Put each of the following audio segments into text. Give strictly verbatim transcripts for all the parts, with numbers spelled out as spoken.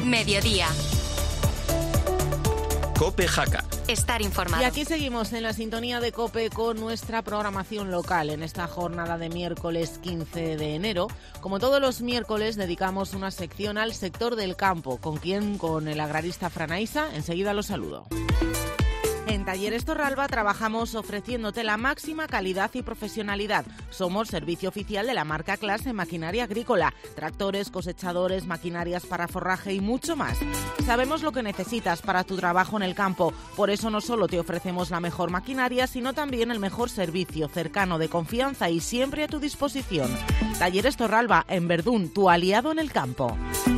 Mediodía. COPE Jaca. Estar informado. Y aquí seguimos en la sintonía de COPE con nuestra programación local en esta jornada de miércoles quince de enero. Como todos los miércoles, dedicamos una sección al sector del campo. ¿Con quién? Con el agrarista Fran Aisa. Enseguida lo saludo. En Talleres Torralba trabajamos ofreciéndote la máxima calidad y profesionalidad. Somos servicio oficial de la marca Claas en maquinaria agrícola, tractores, cosechadores, maquinarias para forraje y mucho más. Sabemos lo que necesitas para tu trabajo en el campo, por eso no solo te ofrecemos la mejor maquinaria, sino también el mejor servicio, cercano, de confianza y siempre a tu disposición. Talleres Torralba, en Verdún, tu aliado en el campo.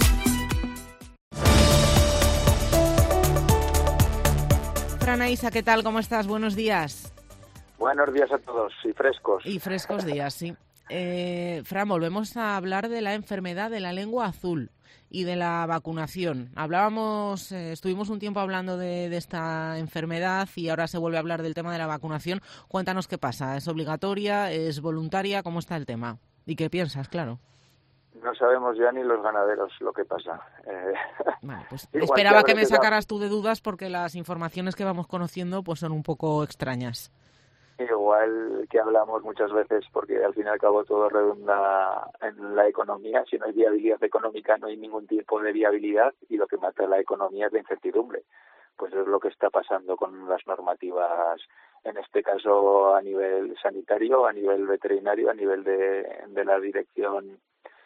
Fran Aisa, ¿qué tal? ¿Cómo estás? Buenos días. Buenos días a todos y frescos. Y frescos días, sí. Eh, Fran, volvemos a hablar de la enfermedad de la lengua azul y de la vacunación. Hablábamos, eh, estuvimos un tiempo hablando de, de esta enfermedad y ahora se vuelve a hablar del tema de la vacunación. Cuéntanos qué pasa. ¿Es obligatoria? ¿Es voluntaria? ¿Cómo está el tema? ¿Y qué piensas? Claro. No sabemos ya ni los ganaderos lo que pasa. Eh, vale, pues esperaba que, que me sacaras tú de dudas porque las informaciones que vamos conociendo pues son un poco extrañas. Igual que hablamos muchas veces, porque al fin y al cabo todo redunda en la economía. Si no hay viabilidad económica no hay ningún tipo de viabilidad y lo que mata la economía es la incertidumbre. Pues es lo que está pasando con las normativas, en este caso a nivel sanitario, a nivel veterinario, a nivel de, de la dirección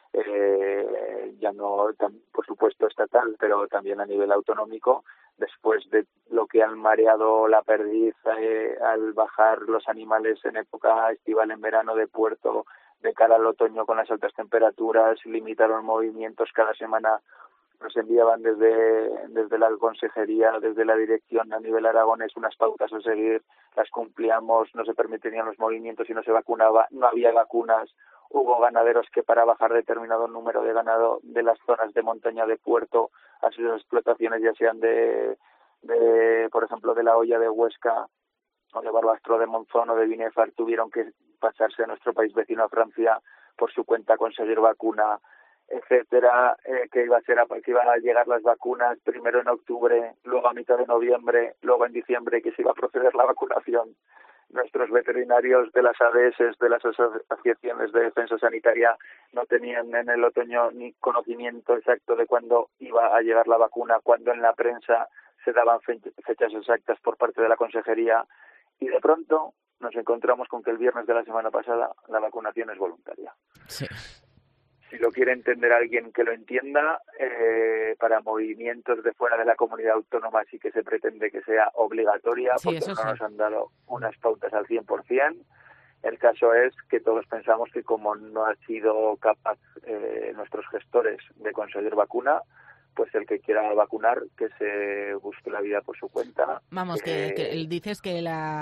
Eh, ya no, tan, por supuesto, estatal, pero también a nivel autonómico, después de lo que han mareado la perdiz eh, al bajar los animales en época estival, en verano, de puerto, de cara al otoño con las altas temperaturas, limitaron movimientos cada semana. Nos enviaban desde desde la consejería, desde la dirección a nivel aragonés unas pautas a seguir, las cumplíamos, no se permitían los movimientos y no se vacunaba, no había vacunas. Hubo ganaderos que para bajar determinado número de ganado de las zonas de montaña de puerto a sus explotaciones, ya sean de, de por ejemplo, de la Hoya de Huesca o de Barbastro de Monzón o de Binefar, tuvieron que pasarse a nuestro país vecino, a Francia, por su cuenta a conseguir vacuna, etcétera, eh, que iba a ser que iban a llegar las vacunas primero en octubre, luego a mitad de noviembre, luego en diciembre, que se iba a proceder la vacunación. Nuestros veterinarios de las A D S, de las asociaciones de defensa sanitaria, no tenían en el otoño ni conocimiento exacto de cuándo iba a llegar la vacuna, cuando en la prensa se daban fechas exactas por parte de la consejería, y de pronto nos encontramos con que el viernes de la semana pasada la vacunación es voluntaria. Sí. Si lo quiere entender alguien que lo entienda, eh, para movimientos de fuera de la comunidad autónoma sí que se pretende que sea obligatoria, sí, porque no sí. nos han dado unas pautas al cien por ciento. El caso es que todos pensamos que como no han sido capaz eh, nuestros gestores de conseguir vacuna, pues el que quiera vacunar, que se busque la vida por su cuenta. Vamos, eh, que, que dices que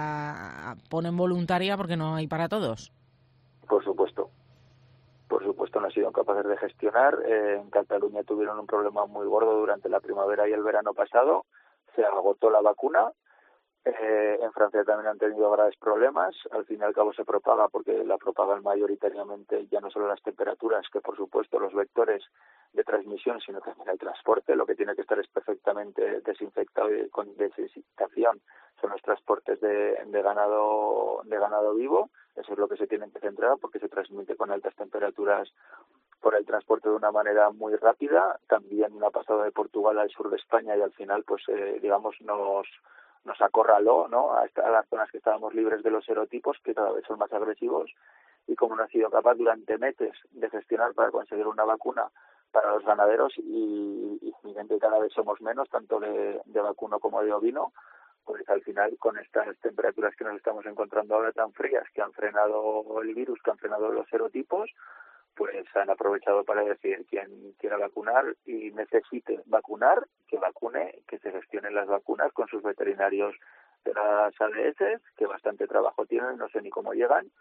la ponen voluntaria porque no hay para todos. Por supuesto. Por supuesto no han sido capaces de gestionar. Eh, en Cataluña tuvieron un problema muy gordo durante la primavera y el verano pasado. Se agotó la vacuna. Eh, en Francia también han tenido graves problemas. Al fin y al cabo se propaga porque la propagan mayoritariamente ya no solo las temperaturas, que por supuesto los vectores de transmisión, sino también el transporte. Lo que tiene que estar es perfectamente desinfectado y con desinfectación son los transportes de, de ganado de ganado vivo. Eso es lo que se tienen que centrar porque se transmite con altas temperaturas por el transporte de una manera muy rápida. También ha pasado de Portugal al sur de España y al final, pues eh, digamos, nos nos acorraló, ¿no?, a, esta, a las zonas que estábamos libres de los serotipos, que cada vez son más agresivos, y como no ha sido capaz durante meses de gestionar para conseguir una vacuna para los ganaderos, y, y evidente cada vez somos menos, tanto de, de vacuno como de ovino, pues al final con estas temperaturas que nos estamos encontrando ahora tan frías, que han frenado el virus, que han frenado los serotipos, pues han aprovechado para decir quien quiera vacunar y necesite vacunar, que vacune, que se gestionen las vacunas con sus veterinarios de las A D S, que bastante trabajo tienen, no sé ni cómo llegan,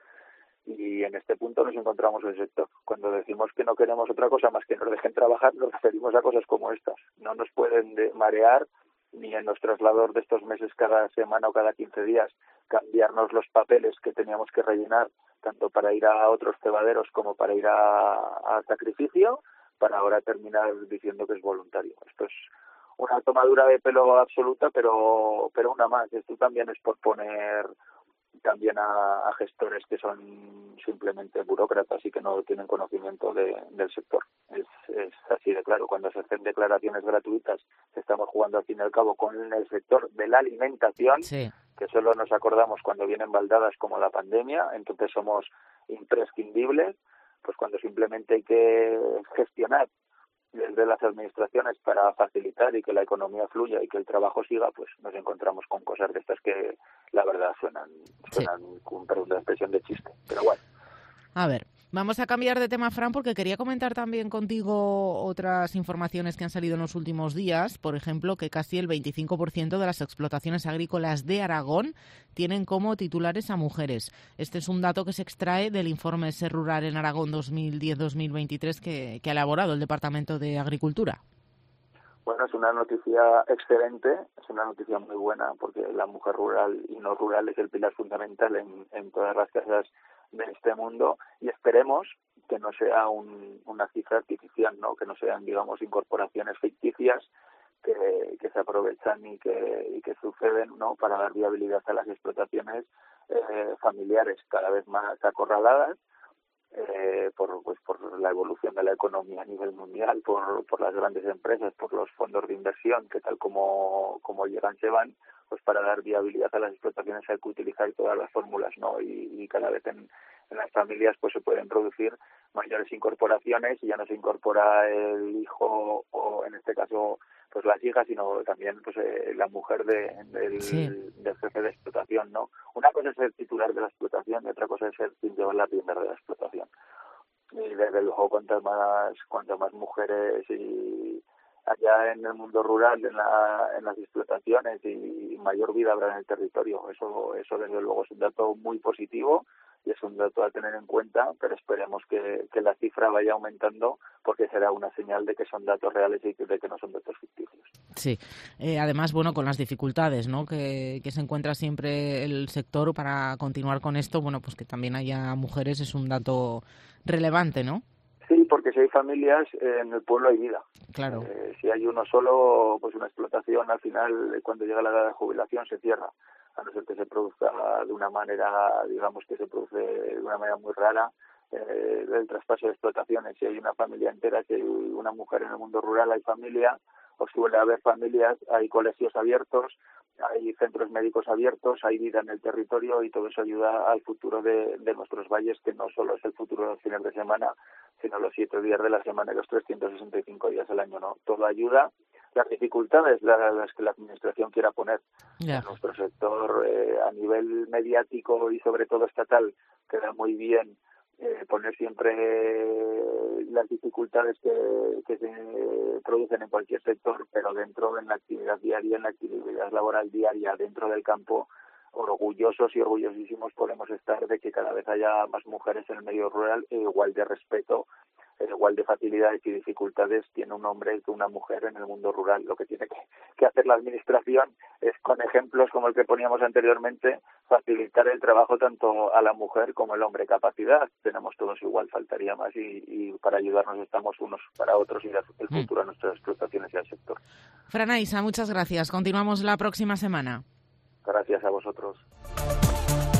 y en este punto nos encontramos el sector. Cuando decimos que no queremos otra cosa más que nos dejen trabajar, nos referimos a cosas como estas. No nos pueden de marear ni en los traslados de estos meses cada semana o cada quince días, cambiarnos los papeles que teníamos que rellenar, tanto para ir a otros cebaderos como para ir a, a sacrificio, para ahora terminar diciendo que es voluntario. Esto es una tomadura de pelo absoluta, pero pero una más. Esto también es por poner también a, a gestores que son simplemente burócratas y que no tienen conocimiento de, del sector. Es, es así de claro. Cuando se hacen declaraciones gratuitas, estamos jugando al fin y al cabo con el sector de la alimentación, sí. que solo nos acordamos cuando vienen baldadas como la pandemia, entonces somos imprescindibles, pues cuando simplemente hay que gestionar desde las administraciones para facilitar y que la economía fluya y que el trabajo siga, pues nos encontramos con cosas de estas que la verdad suenan, suenan sí. con perdón de expresión de chiste, pero bueno. A ver, vamos a cambiar de tema, Fran, porque quería comentar también contigo otras informaciones que han salido en los últimos días. Por ejemplo, que casi el veinticinco por ciento de las explotaciones agrícolas de Aragón tienen como titulares a mujeres. Este es un dato que se extrae del informe Ser Rural en Aragón dos mil diez dos mil veintitrés que, que ha elaborado el Departamento de Agricultura. Bueno, es una noticia excelente, es una noticia muy buena, porque la mujer rural y no rural es el pilar fundamental en, en todas las casas de este mundo, y esperemos que no sea un, una cifra artificial, ¿no? Que no sean, digamos, incorporaciones ficticias que, que se aprovechan y que, y que suceden, ¿no? Para dar viabilidad a las explotaciones eh, familiares cada vez más acorraladas, Eh, por pues por la evolución de la economía a nivel mundial, por por las grandes empresas, por los fondos de inversión que tal como como llegan se van, pues para dar viabilidad a las explotaciones hay que utilizar todas las fórmulas, ¿no? Y, y cada vez en, en las familias pues se pueden producir mayores incorporaciones y ya no se incorpora el hijo o en este caso pues las hijas, sino también pues eh, la mujer de, del, sí. del jefe de explotación, ¿no? Una cosa es ser titular de la explotación y otra cosa es ser quien lleva la rienda de la explotación. Y desde luego cuantas más cuantas más mujeres y allá en el mundo rural, en la en las explotaciones y mayor vida habrá en el territorio. Eso eso desde luego es un dato muy positivo y es un dato a tener en cuenta, pero esperemos que, que la cifra vaya aumentando porque será una señal de que son datos reales y de que no son datos ficticios. Sí, eh, además, bueno, con las dificultades, ¿no? que, que se encuentra siempre el sector para continuar con esto, bueno, pues que también haya mujeres es un dato relevante, ¿no? Sí, porque si hay familias, en el pueblo hay vida. Claro. Eh, si hay uno solo, pues una explotación, al final, cuando llega la edad de jubilación, se cierra. A no ser que se produzca de una manera, digamos que se produce de una manera muy rara, eh, el traspaso de explotaciones. Si hay una familia entera, si hay una mujer en el mundo rural, hay familia, o suele haber familias, hay colegios abiertos, hay centros médicos abiertos, hay vida en el territorio y todo eso ayuda al futuro de, de nuestros valles, que no solo es el futuro de los fines de semana, sino los siete días de la semana y los trescientos sesenta y cinco días al año, ¿no? Todo ayuda. Las dificultades las, las que la administración quiera poner yeah. en nuestro sector eh, a nivel mediático y sobre todo estatal queda muy bien eh, poner siempre eh, las dificultades que, que se producen en cualquier sector, pero dentro en la actividad diaria, en la actividad laboral diaria dentro del campo, orgullosos y orgullosísimos podemos estar de que cada vez haya más mujeres en el medio rural e igual de respeto, igual de facilidades y dificultades tiene un hombre que una mujer en el mundo rural. Lo que tiene que, que hacer la administración es, con ejemplos como el que poníamos anteriormente, facilitar el trabajo tanto a la mujer como al hombre. Capacidad tenemos todos igual, faltaría más y, y para ayudarnos estamos unos para otros y dar el futuro a nuestras explotaciones y al sector. Fran Aisa, muchas gracias. Continuamos la próxima semana. Gracias a vosotros.